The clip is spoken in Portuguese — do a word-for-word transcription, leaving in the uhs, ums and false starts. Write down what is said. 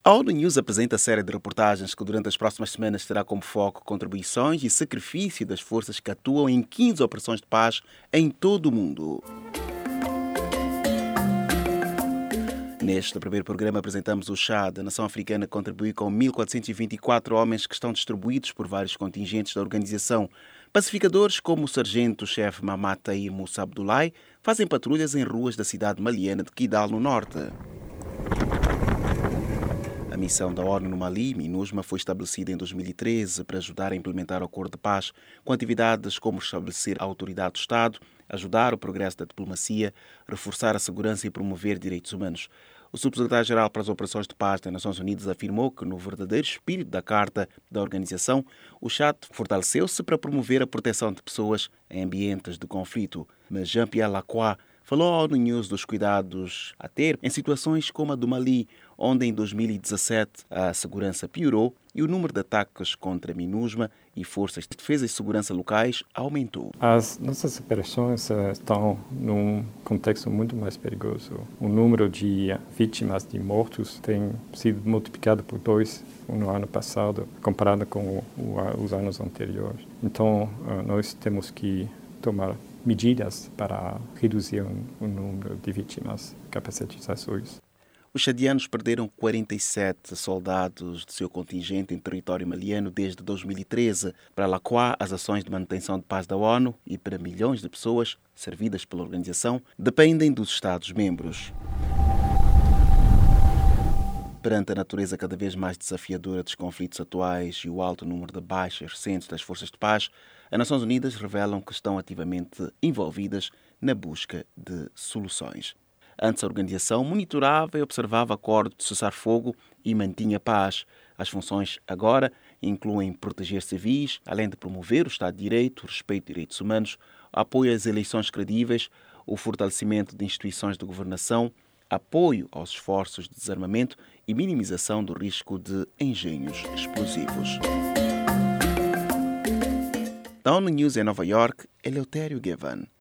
A ONU News apresenta a série de reportagens que durante as próximas semanas terá como foco contribuições e sacrifício das forças que atuam em quinze operações de paz em todo o mundo. Neste primeiro programa apresentamos o Chad. A nação africana contribui com mil quatrocentos e vinte e quatro homens que estão distribuídos por vários contingentes da organização. Pacificadores como o sargento-chefe Mamataí Moussa Abdoulaye fazem patrulhas em ruas da cidade maliana de Kidal, no norte. A missão da ONU no Mali, MINUSMA, foi estabelecida em dois mil e treze para ajudar a implementar o acordo de paz, com atividades como estabelecer a autoridade do Estado, ajudar o progresso da diplomacia, reforçar a segurança e promover direitos humanos. O subsecretário-geral para as Operações de Paz das Nações Unidas afirmou que, no verdadeiro espírito da Carta da organização, o Chad fortaleceu-se para promover a proteção de pessoas em ambientes de conflito. Mas Jean-Pierre Lacroix falou ao ONU News dos cuidados a ter em situações como a do Mali, onde em dois mil e dezassete a segurança piorou e o número de ataques contra a MINUSMA e forças de defesa e segurança locais aumentou. As nossas operações uh, estão num contexto muito mais perigoso. O número de vítimas, de mortos, tem sido multiplicado por dois no ano passado, comparado com o, o, os anos anteriores. Então, uh, nós temos que tomar medidas para reduzir o, o número de vítimas, capacitações. Os chadianos perderam quarenta e sete soldados de seu contingente em território maliano desde dois mil e treze. Para Lacroix, as ações de manutenção de paz da ONU e para milhões de pessoas servidas pela organização dependem dos Estados-membros. Perante a natureza cada vez mais desafiadora dos conflitos atuais e o alto número de baixas recentes das forças de paz, as Nações Unidas revelam que estão ativamente envolvidas na busca de soluções. Antes, a organização monitorava e observava acordos de cessar-fogo e mantinha paz. As funções agora incluem proteger civis, além de promover o Estado de Direito, o respeito de direitos humanos, o apoio às eleições credíveis, o fortalecimento de instituições de governação, apoio aos esforços de desarmamento e minimização do risco de engenhos explosivos. Da ONU News em Nova York, Eleutério Gavan.